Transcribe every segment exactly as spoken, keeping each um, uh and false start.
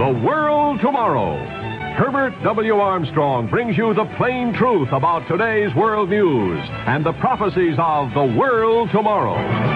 The World Tomorrow. Herbert W. Armstrong brings you the plain truth about today's world news and the prophecies of the world tomorrow.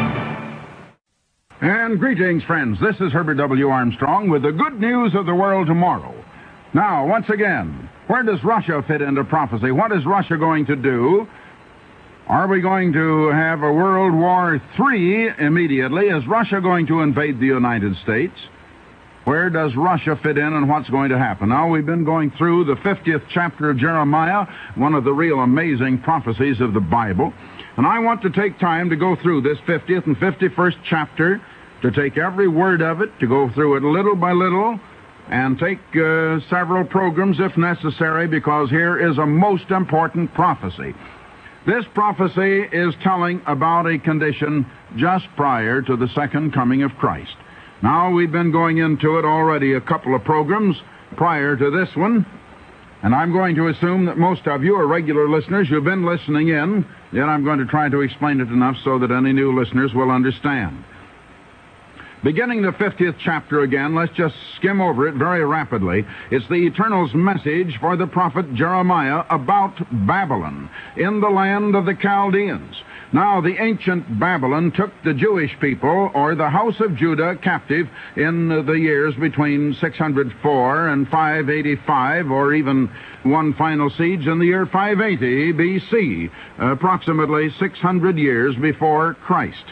And greetings, friends. This is Herbert W. Armstrong with the good news of the world tomorrow. Now, once again, where does Russia fit into prophecy? What is Russia going to do? Are we going to have a World War Three immediately? Is Russia going to invade the United States? Where does Russia fit in and what's going to happen? Now, we've been going through the fiftieth chapter of Jeremiah, one of the real amazing prophecies of the Bible. And I want to take time to go through this fiftieth and fifty-first chapter, to take every word of it, to go through it little by little, and take uh, several programs if necessary, because here is a most important prophecy. This prophecy is telling about a condition just prior to the second coming of Christ. Now, we've been going into it already a couple of programs prior to this one, and I'm going to assume that most of you are regular listeners. You've been listening in, yet I'm going to try to explain it enough so that any new listeners will understand. Beginning the fiftieth chapter again, let's just skim over it very rapidly. It's the Eternal's message for the prophet Jeremiah about Babylon in the land of the Chaldeans. Now, the ancient Babylon took the Jewish people, or the house of Judah, captive in the years between six hundred four and five eighty-five, or even one final siege in the year five eighty B C, approximately six hundred years before Christ.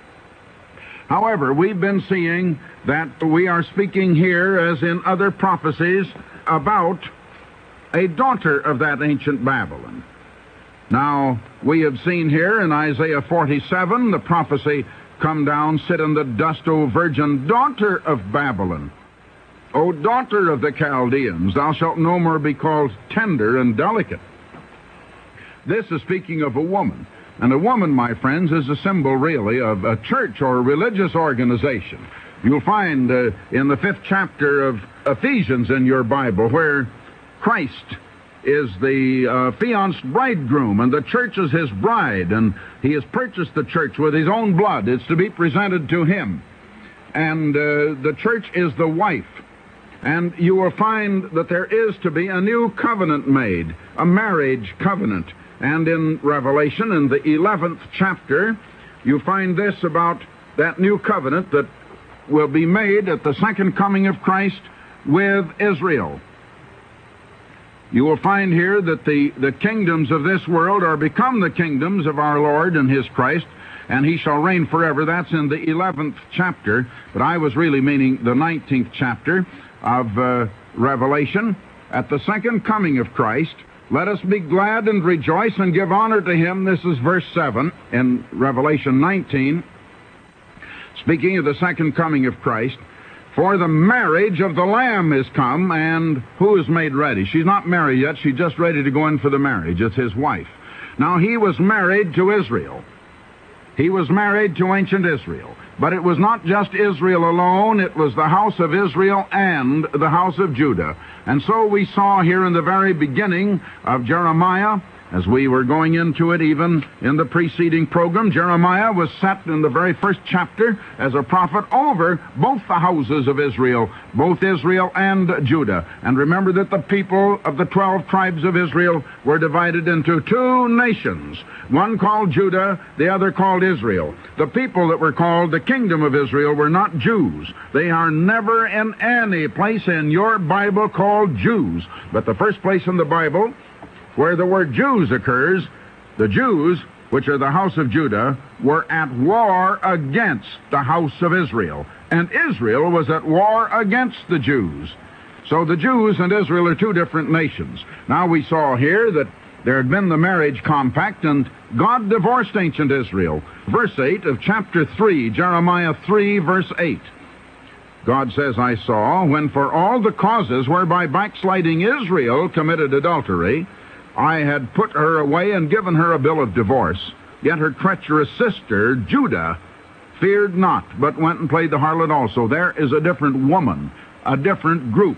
However, we've been seeing that we are speaking here, as in other prophecies, about a daughter of that ancient Babylon. Now, we have seen here in Isaiah forty-seven, the prophecy, "Come down, sit in the dust, O virgin daughter of Babylon. O daughter of the Chaldeans, thou shalt no more be called tender and delicate." This is speaking of a woman. And a woman, my friends, is a symbol, really, of a church or a religious organization. You'll find uh, in the fifth chapter of Ephesians in your Bible where Christ is the uh, fianced bridegroom, and the church is his bride, and he has purchased the church with his own blood. It's to be presented to him. And uh, the church is the wife. And you will find that there is to be a new covenant made, a marriage covenant. And in Revelation, in the eleventh chapter, you find this about that new covenant that will be made at the second coming of Christ with Israel. You will find here that the, the kingdoms of this world are become the kingdoms of our Lord and his Christ, and he shall reign forever. That's in the eleventh chapter, but I was really meaning the nineteenth chapter of uh, Revelation. At the second coming of Christ, let us be glad and rejoice and give honor to him. This is verse seven in Revelation nineteen, speaking of the second coming of Christ. For the marriage of the Lamb is come, and who is made ready? She's not married yet. She's just ready to go in for the marriage. It's his wife. Now, he was married to Israel. He was married to ancient Israel. But it was not just Israel alone. It was the house of Israel and the house of Judah. And so we saw here in the very beginning of Jeremiah, as we were going into it even in the preceding program, Jeremiah was set in the very first chapter as a prophet over both the houses of Israel, both Israel and Judah. And remember that the people of the twelve tribes of Israel were divided into two nations, one called Judah, the other called Israel. The people that were called the kingdom of Israel were not Jews. They are never in any place in your Bible called Jews. But the first place in the Bible where the word Jews occurs, the Jews, which are the house of Judah, were at war against the house of Israel. And Israel was at war against the Jews. So the Jews and Israel are two different nations. Now we saw here that there had been the marriage compact, and God divorced ancient Israel. Verse eight of chapter three, Jeremiah three, verse eight. God says, I saw, when for all the causes whereby backsliding Israel committed adultery, I had put her away and given her a bill of divorce. Yet her treacherous sister, Judah, feared not, but went and played the harlot also. There is a different woman, a different group.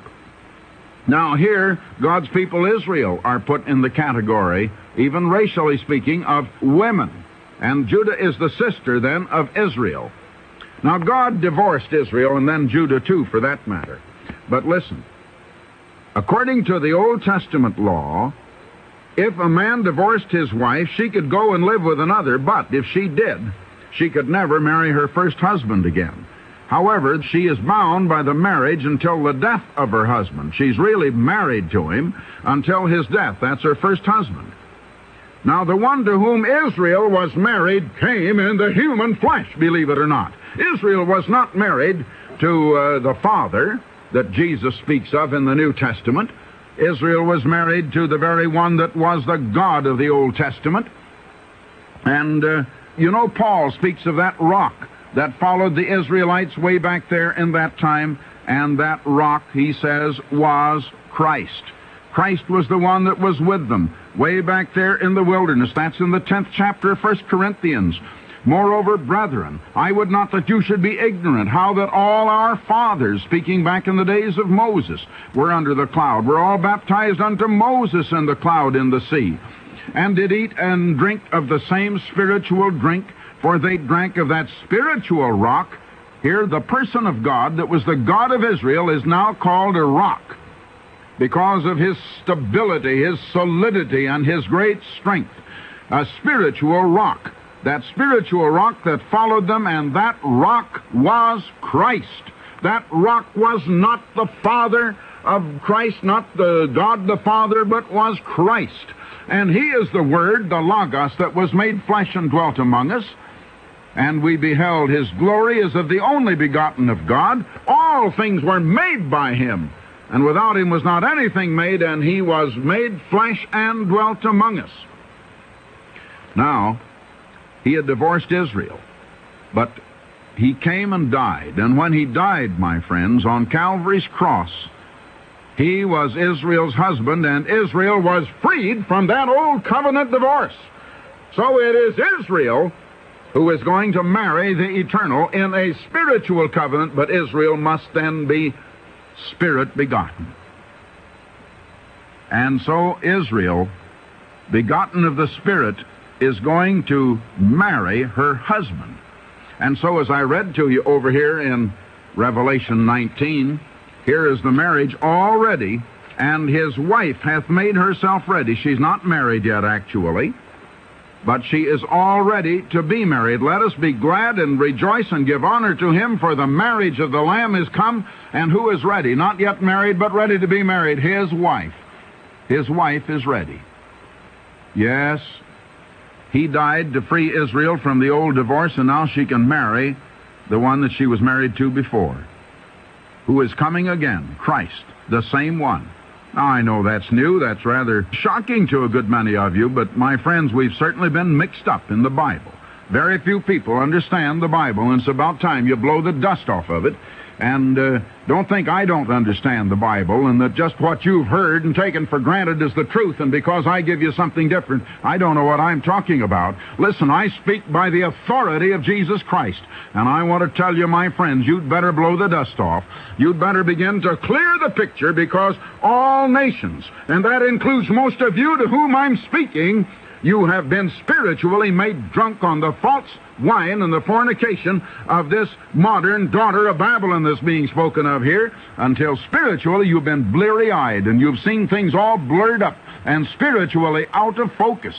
Now here, God's people Israel are put in the category, even racially speaking, of women. And Judah is the sister, then, of Israel. Now God divorced Israel, and then Judah too, for that matter. But listen, according to the Old Testament law, if a man divorced his wife, she could go and live with another, but if she did, she could never marry her first husband again. However, she is bound by the marriage until the death of her husband. She's really married to him until his death. That's her first husband. Now, the one to whom Israel was married came in the human flesh, believe it or not. Israel was not married to uh, the Father that Jesus speaks of in the New Testament. Israel was married to the very one that was the God of the Old Testament. And, uh, you know, Paul speaks of that rock that followed the Israelites way back there in that time, and that rock, he says, was Christ. Christ was the one that was with them way back there in the wilderness. That's in the tenth chapter of First Corinthians. Moreover, brethren, I would not that you should be ignorant how that all our fathers, speaking back in the days of Moses, were under the cloud. Were all baptized unto Moses in the cloud in the sea, and did eat and drink of the same spiritual drink, for they drank of that spiritual rock. Here, the person of God that was the God of Israel is now called a rock, because of his stability, his solidity, and his great strength. A spiritual rock. That spiritual rock that followed them, and that rock was Christ. That rock was not the Father of Christ, not the God the Father, but was Christ. And he is the Word, the Logos, that was made flesh and dwelt among us. And we beheld his glory as of the only begotten of God. All things were made by him, and without him was not anything made, and he was made flesh and dwelt among us. Now, he had divorced Israel, but he came and died. And when he died, my friends, on Calvary's cross, he was Israel's husband, and Israel was freed from that old covenant divorce. So it is Israel who is going to marry the eternal in a spiritual covenant, but Israel must then be spirit begotten. And so Israel, begotten of the Spirit, is going to marry her husband. And so as I read to you over here in Revelation nineteen, here is the marriage already, and his wife hath made herself ready. She's not married yet, actually, but she is all ready to be married. Let us be glad and rejoice and give honor to him, for the marriage of the Lamb is come. And who is ready? Not yet married, but ready to be married. His wife. His wife is ready. Yes, he died to free Israel from the old divorce, and now she can marry the one that she was married to before, who is coming again, Christ, the same one. Now, I know that's new. That's rather shocking to a good many of you, but my friends, we've certainly been mixed up in the Bible. Very few people understand the Bible, and it's about time you blow the dust off of it. And uh, don't think I don't understand the Bible, and that just what you've heard and taken for granted is the truth, and because I give you something different, I don't know what I'm talking about. Listen, I speak by the authority of Jesus Christ, and I want to tell you, my friends, you'd better blow the dust off. You'd better begin to clear the picture, because all nations, and that includes most of you to whom I'm speaking, you have been spiritually made drunk on the false wine and the fornication of this modern daughter of Babylon that's being spoken of here, until spiritually you've been bleary-eyed and you've seen things all blurred up and spiritually out of focus.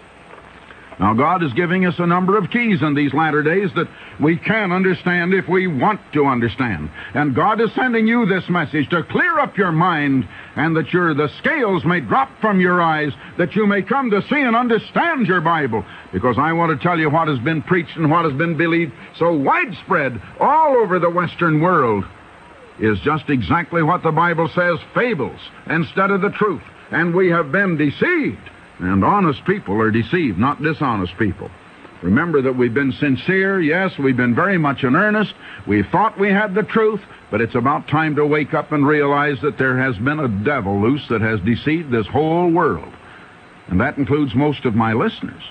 Now, God is giving us a number of keys in these latter days that we can understand if we want to understand. And God is sending you this message to clear up your mind, and that your the scales may drop from your eyes, that you may come to see and understand your Bible. Because I want to tell you, what has been preached and what has been believed so widespread all over the Western world is just exactly what the Bible says, fables instead of the truth. And we have been deceived. And honest people are deceived, not dishonest people. Remember that we've been sincere. Yes, we've been very much in earnest. We thought we had the truth, but it's about time to wake up and realize that there has been a devil loose that has deceived this whole world. And that includes most of my listeners.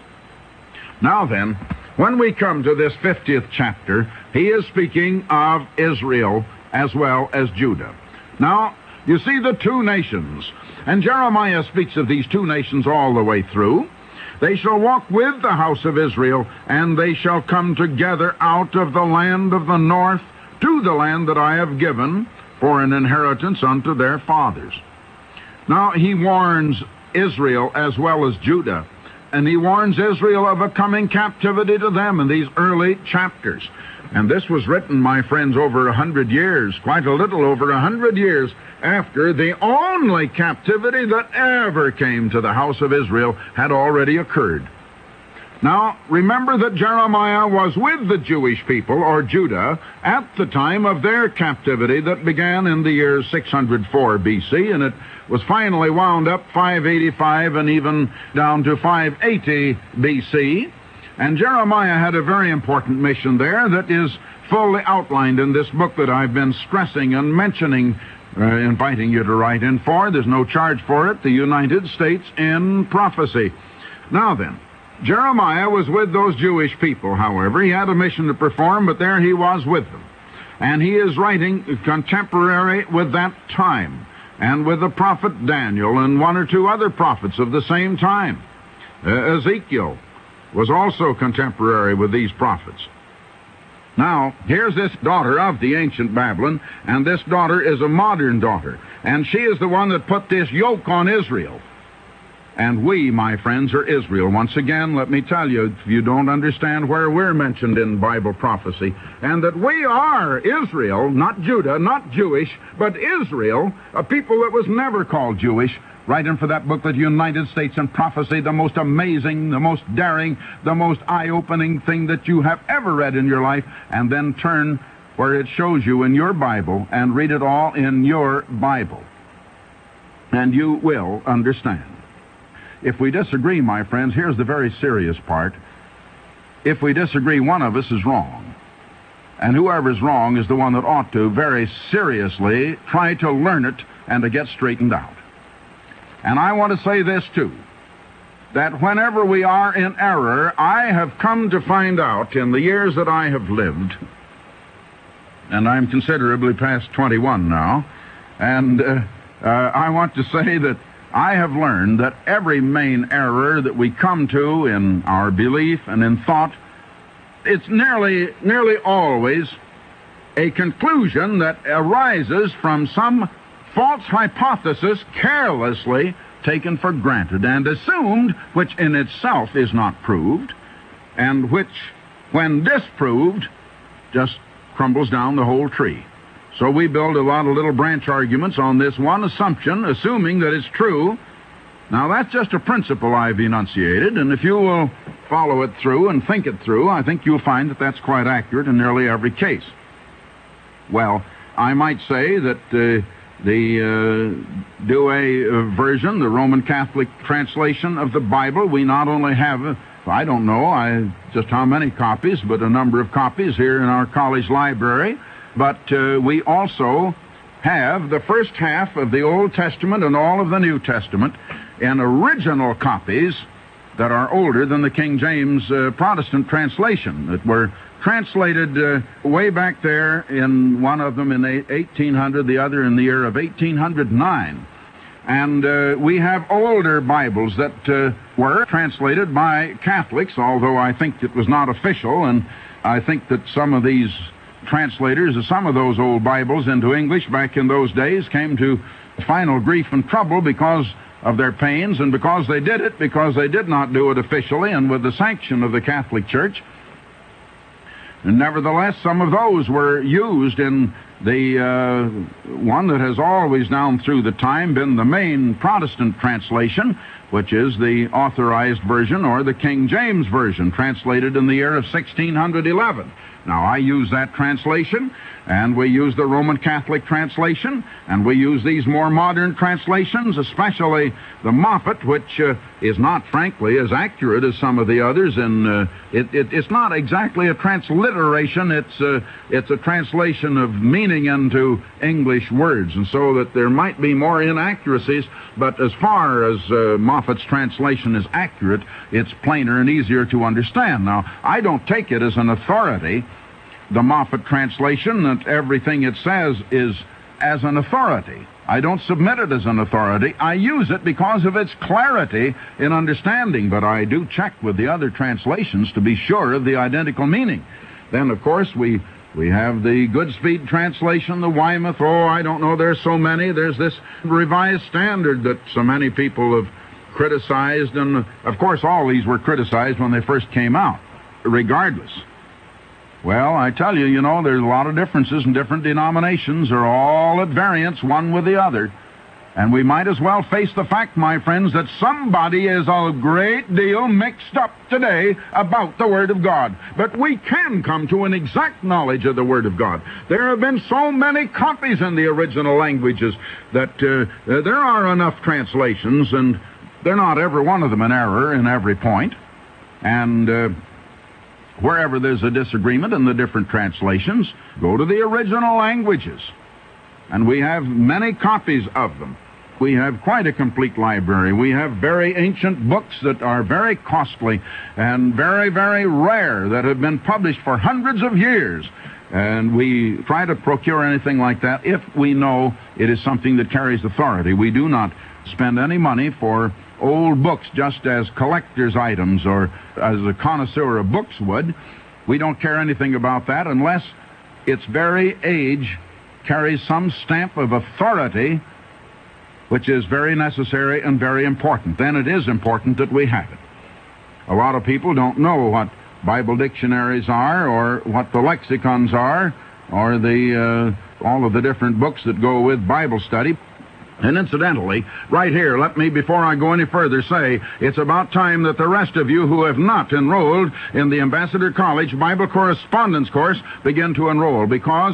Now then, when we come to this fiftieth chapter, he is speaking of Israel as well as Judah. Now, you see the two nations. And Jeremiah speaks of these two nations all the way through. They shall walk with the house of Israel, and they shall come together out of the land of the north to the land that I have given, for an inheritance unto their fathers. Now he warns Israel as well as Judah, and he warns Israel of a coming captivity to them in these early chapters. And this was written, my friends, over a hundred years, quite a little over a hundred years after the only captivity that ever came to the house of Israel had already occurred. Now, remember that Jeremiah was with the Jewish people, or Judah, at the time of their captivity that began in the year six hundred four B C, and it was finally wound up five eighty-five and even down to five eighty B C. And Jeremiah had a very important mission there that is fully outlined in this book that I've been stressing and mentioning, uh, inviting you to write in for. There's no charge for it, the United States in Prophecy. Now then, Jeremiah was with those Jewish people, however. He had a mission to perform, but there he was with them. And he is writing contemporary with that time, and with the prophet Daniel and one or two other prophets of the same time. Uh, Ezekiel was also contemporary with these prophets. Now, here's this daughter of the ancient Babylon, and this daughter is a modern daughter, and she is the one that put this yoke on Israel. And we, my friends, are Israel. Once again, let me tell you, if you don't understand where we're mentioned in Bible prophecy, and that we are Israel, not Judah, not Jewish, but Israel, a people that was never called Jewish, write in for that booklet, United States in Prophecy, the most amazing, the most daring, the most eye-opening thing that you have ever read in your life, and then turn where it shows you in your Bible and read it all in your Bible. And you will understand. If we disagree, my friends, here's the very serious part. If we disagree, one of us is wrong. And whoever's wrong is the one that ought to very seriously try to learn it and to get straightened out. And I want to say this, too, that whenever we are in error, I have come to find out in the years that I have lived, and I'm considerably past twenty-one now, and uh, uh, I want to say that I have learned that every main error that we come to in our belief and in thought, it's nearly, nearly always a conclusion that arises from some false hypothesis carelessly taken for granted and assumed, which in itself is not proved, and which, when disproved, just crumbles down the whole tree. So we build a lot of little branch arguments on this one assumption, assuming that it's true. Now, that's just a principle I've enunciated, and if you will follow it through and think it through, I think you'll find that that's quite accurate in nearly every case. Well, I might say that uh, the uh, Douay version, the Roman Catholic translation of the Bible, we not only have, uh, I don't know I, just how many copies, but a number of copies here in our college library, but uh, we also have the first half of the Old Testament and all of the New Testament in original copies that are older than the King James uh, Protestant translation, that were translated uh, way back there, in one of them in eighteen hundred, the other in the year of eighteen oh nine. And uh, we have older Bibles that uh, were translated by Catholics, although I think it was not official, and I think that some of these translators of some of those old Bibles into English back in those days came to final grief and trouble because of their pains, and because they did it, because they did not do it officially and with the sanction of the Catholic Church. And nevertheless, some of those were used in the uh, one that has always down through the time been the main Protestant translation, which is the authorized version, or the King James Version, translated in the year of sixteen eleven. Now, I use that translation, and we use the Roman Catholic translation, and we use these more modern translations, especially the Moffat, which uh, is not, frankly, as accurate as some of the others. And uh, it, it, it's not exactly a transliteration. It's, uh, it's a translation of meaning into English words, and so that there might be more inaccuracies. But as far as uh, Moffat's translation is accurate, it's plainer and easier to understand. Now, I don't take it as an authority, the Moffat translation, that everything it says is as an authority. I don't submit it as an authority. I use it because of its clarity in understanding, but I do check with the other translations to be sure of the identical meaning. Then, of course, we We have the Goodspeed translation, the Weymouth. Oh, I don't know, there's so many. There's this Revised Standard that so many people have criticized, and of course all these were criticized when they first came out, regardless. Well, I tell you, you know, there's a lot of differences, and different denominations are all at variance one with the other. And we might as well face the fact, my friends, that somebody is a great deal mixed up today about the Word of God. But we can come to an exact knowledge of the Word of God. There have been so many copies in the original languages that uh, there are enough translations, and they're not every one of them in error in every point. And uh, wherever there's a disagreement in the different translations, go to the original languages. And we have many copies of them. We have quite a complete library. We have very ancient books that are very costly and very, very rare that have been published for hundreds of years. And we try to procure anything like that if we know it is something that carries authority. We do not spend any money for old books just as collector's items or as a connoisseur of books would. We don't care anything about that unless its very age carries some stamp of authority, which is very necessary and very important. Then it is important that we have it. A lot of people don't know what Bible dictionaries are, or what the lexicons are, or the uh, all of the different books that go with Bible study. And incidentally, right here, let me, before I go any further, say it's about time that the rest of you who have not enrolled in the Ambassador College Bible Correspondence course begin to enroll, because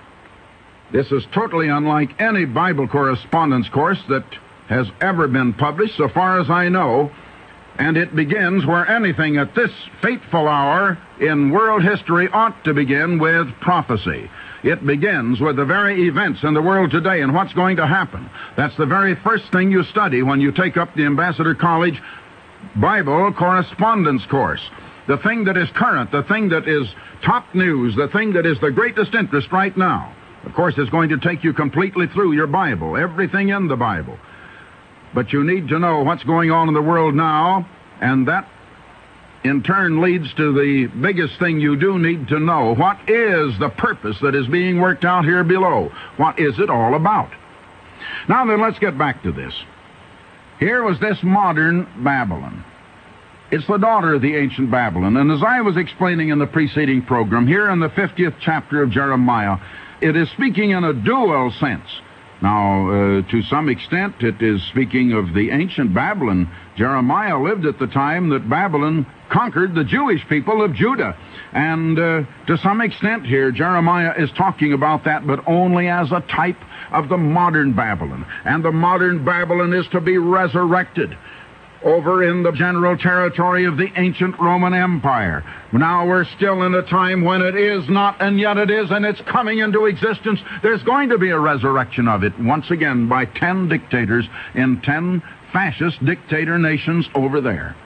this is totally unlike any Bible correspondence course that has ever been published, so far as I know, and it begins where anything at this fateful hour in world history ought to begin, with prophecy. It begins with the very events in the world today and what's going to happen. That's the very first thing you study when you take up the Ambassador College Bible Correspondence course. The thing that is current, the thing that is top news, the thing that is the greatest interest right now. Of course, it's going to take you completely through your Bible, everything in the Bible. But you need to know what's going on in the world now, and that in turn leads to the biggest thing you do need to know. What is the purpose that is being worked out here below? What is it all about? Now then, let's get back to this. Here was this modern Babylon. It's the daughter of the ancient Babylon. And as I was explaining in the preceding program, here in the fiftieth chapter of Jeremiah, it is speaking in a dual sense. Now, uh, to some extent, it is speaking of the ancient Babylon. Jeremiah lived at the time that Babylon conquered the Jewish people of Judah. And uh, to some extent here, Jeremiah is talking about that, but only as a type of the modern Babylon. And the modern Babylon is to be resurrected over in the general territory of the ancient Roman Empire. Now we're still in a time when it is not, and yet it is, and it's coming into existence. There's going to be a resurrection of it, once again, by ten dictators in ten fascist dictator nations over there.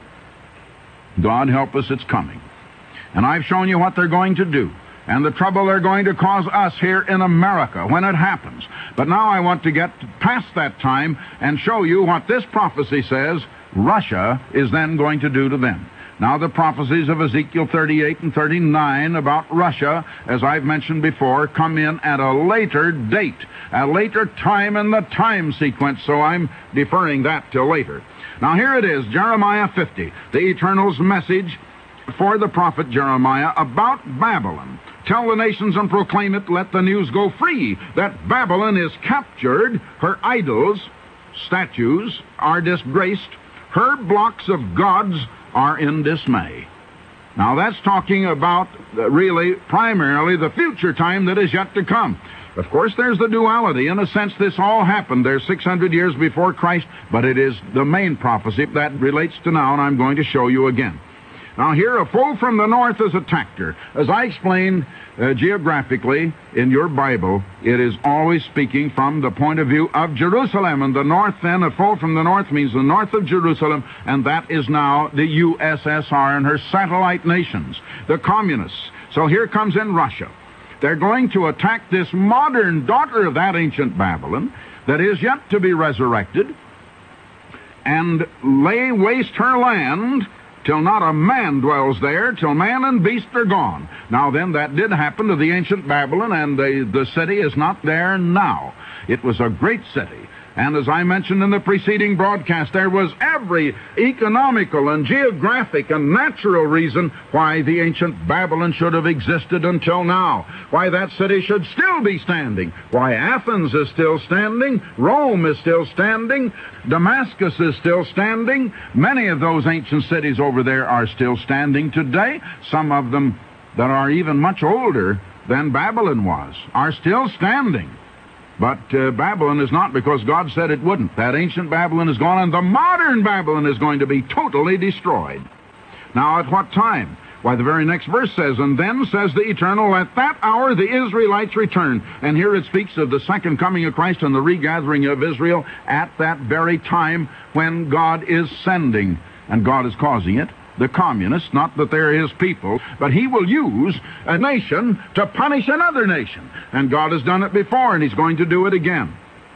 God help us, it's coming. And I've shown you what they're going to do, and the trouble they're going to cause us here in America when it happens. But now I want to get past that time and show you what this prophecy says Russia is then going to do to them. Now, the prophecies of Ezekiel thirty-eight and thirty-nine about Russia, as I've mentioned before, come in at a later date, a later time in the time sequence, so I'm deferring that till later. Now, here it is, Jeremiah fifty, the Eternal's message for the prophet Jeremiah about Babylon. Tell the nations and proclaim it, let the news go free, that Babylon is captured, her idols, statues, are disgraced, her blocks of gods are in dismay. Now that's talking about uh, really primarily the future time that is yet to come. Of course, there's the duality. In a sense, this all happened there six hundred years before Christ, but it is the main prophecy that relates to now, and I'm going to show you again. Now here, a foe from the north has attacked her. As I explained uh, geographically in your Bible, it is always speaking from the point of view of Jerusalem. And the north then, a foe from the north means the north of Jerusalem, and that is now the U S S R and her satellite nations, the communists. So here comes in Russia. They're going to attack this modern daughter of that ancient Babylon that is yet to be resurrected and lay waste her land till not a man dwells there, till man and beast are gone. Now then, that did happen to the ancient Babylon, and the, the city is not there now. It was a great city. And as I mentioned in the preceding broadcast, there was every economical and geographic and natural reason why the ancient Babylon should have existed until now, why that city should still be standing, why Athens is still standing, Rome is still standing, Damascus is still standing. Many of those ancient cities over there are still standing today. Some of them that are even much older than Babylon was are still standing. But uh, Babylon is not, because God said it wouldn't. That ancient Babylon is gone, and the modern Babylon is going to be totally destroyed. Now, at what time? Why, the very next verse says, and then, says the Eternal, at that hour the Israelites return. And here it speaks of the second coming of Christ and the regathering of Israel at that very time when God is sending, and God is causing it, the communists, not that they're his people, but he will use a nation to punish another nation. And God has done it before, and he's going to do it again.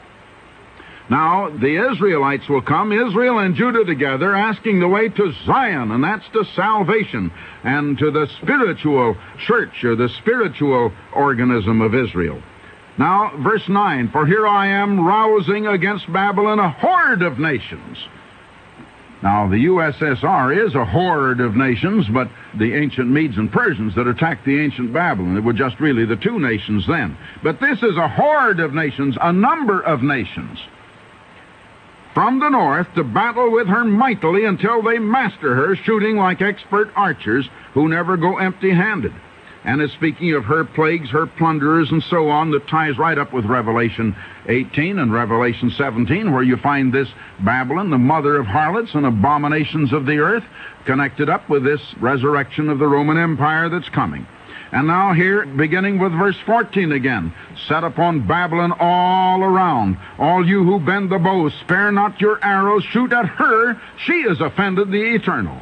Now, the Israelites will come, Israel and Judah together, asking the way to Zion, and that's to salvation, and to the spiritual church, or the spiritual organism of Israel. Now, verse nine, for here I am rousing against Babylon a horde of nations. Now, the U S S R is a horde of nations, but the ancient Medes and Persians that attacked the ancient Babylon, it were just really the two nations then. But this is a horde of nations, a number of nations, from the north to battle with her mightily until they master her, shooting like expert archers who never go empty-handed. And it's speaking of her plagues, her plunderers, and so on, that ties right up with Revelation eighteen and Revelation seventeen, where you find this Babylon, the mother of harlots and abominations of the earth, connected up with this resurrection of the Roman Empire that's coming. And now here, beginning with verse fourteen again, set upon Babylon all around, all you who bend the bow, spare not your arrows, shoot at her, she has offended the Eternal.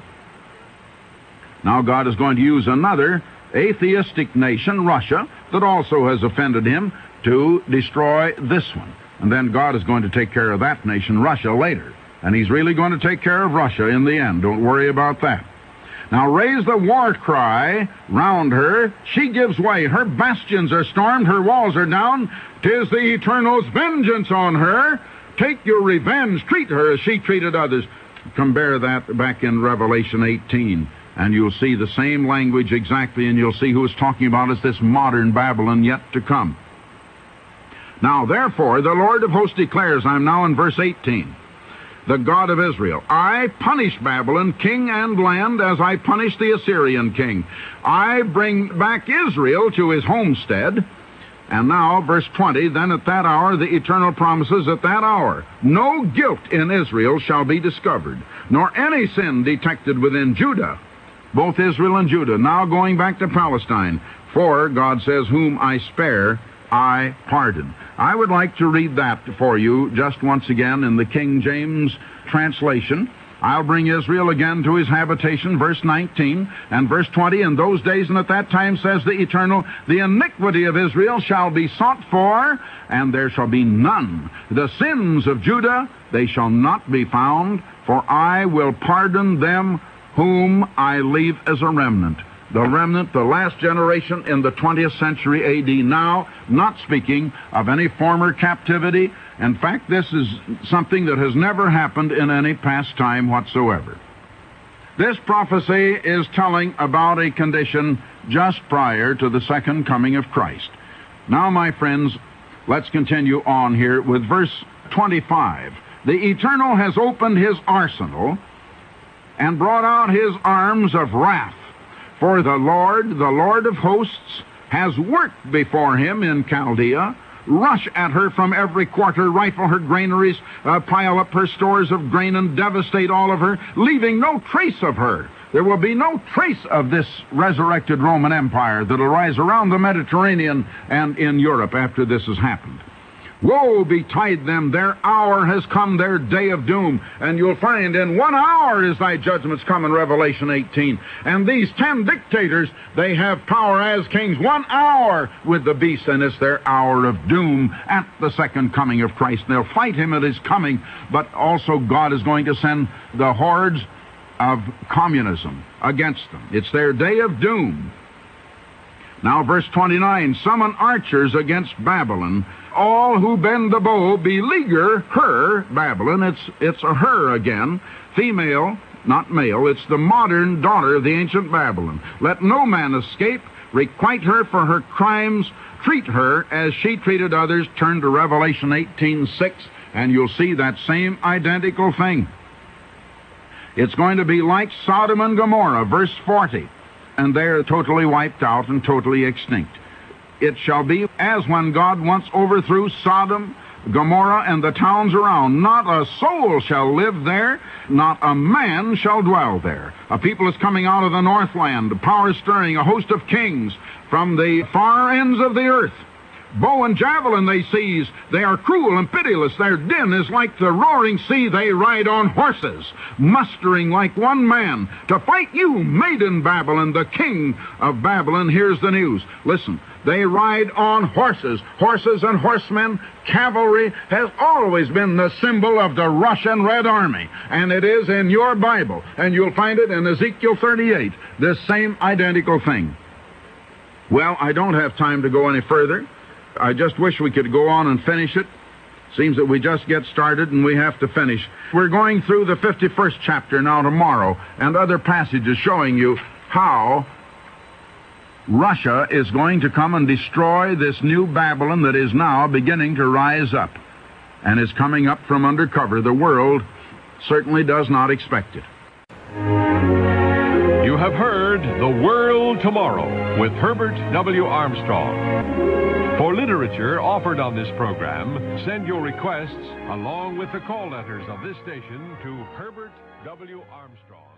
Now God is going to use another atheistic nation, Russia, that also has offended him, to destroy this one. And then God is going to take care of that nation, Russia, later. And he's really going to take care of Russia in the end. Don't worry about that. Now raise the war cry round her. She gives way. Her bastions are stormed. Her walls are down. 'Tis the Eternal's vengeance on her. Take your revenge. Treat her as she treated others. Compare that back in Revelation eighteen. And you'll see the same language exactly, and you'll see who is talking about as this modern Babylon yet to come. Now, therefore, the Lord of hosts declares, I'm now in verse eighteen, the God of Israel, I punish Babylon, king and land, as I punish the Assyrian king. I bring back Israel to his homestead. And now, verse twenty, then at that hour, the Eternal promises, at that hour, no guilt in Israel shall be discovered, nor any sin detected within Judah. Both Israel and Judah, now going back to Palestine. For, God says, whom I spare, I pardon. I would like to read that for you just once again in the King James translation. I'll bring Israel again to his habitation, verse nineteen, and verse twenty. In those days and at that time, says the Eternal, the iniquity of Israel shall be sought for, and there shall be none. The sins of Judah, they shall not be found, for I will pardon them whom I leave as a remnant. The remnant, the last generation in the twentieth century A D, now not speaking of any former captivity. In fact, this is something that has never happened in any past time whatsoever. This prophecy is telling about a condition just prior to the second coming of Christ. Now, my friends, let's continue on here with verse twenty-five. The Eternal has opened his arsenal and brought out his arms of wrath. For the Lord, the Lord of hosts, has worked before him in Chaldea. Rush at her from every quarter, rifle her granaries, uh, pile up her stores of grain, and devastate all of her, leaving no trace of her. There will be no trace of this resurrected Roman Empire that will rise around the Mediterranean and in Europe after this has happened. Woe betide them, their hour has come, their day of doom. And you'll find in one hour is thy judgments come in Revelation eighteen. And these ten dictators, they have power as kings one hour with the beast, and it's their hour of doom at the second coming of Christ. They'll fight him at his coming, but also God is going to send the hordes of communism against them. It's their day of doom. Now, verse twenty-nine, summon archers against Babylon. All who bend the bow beleaguer her, Babylon. It's, it's a her again, female, not male. It's the modern daughter of the ancient Babylon. Let no man escape. Requite her for her crimes. Treat her as she treated others. Turn to Revelation eighteen six, and you'll see that same identical thing. It's going to be like Sodom and Gomorrah, verse forty, and they're totally wiped out and totally extinct. It shall be as when God once overthrew Sodom, Gomorrah, and the towns around. Not a soul shall live there, not a man shall dwell there. A people is coming out of the northland, power stirring, a host of kings from the far ends of the earth. Bow and javelin they seize. They are cruel and pitiless. Their din is like the roaring sea. They ride on horses, mustering like one man to fight you, maiden Babylon. The king of Babylon hears the news. Listen, they ride on horses. Horses and horsemen, cavalry has always been the symbol of the Russian Red Army. And it is in your Bible. And you'll find it in Ezekiel thirty-eight, this same identical thing. Well, I don't have time to go any further. I just wish we could go on and finish it. Seems that we just get started and we have to finish. We're going through the fifty-first chapter now tomorrow and other passages showing you how Russia is going to come and destroy this new Babylon that is now beginning to rise up and is coming up from under cover. The world certainly does not expect it. You have heard The World Tomorrow with Herbert W. Armstrong. For literature offered on this program, send your requests along with the call letters of this station to Herbert W. Armstrong.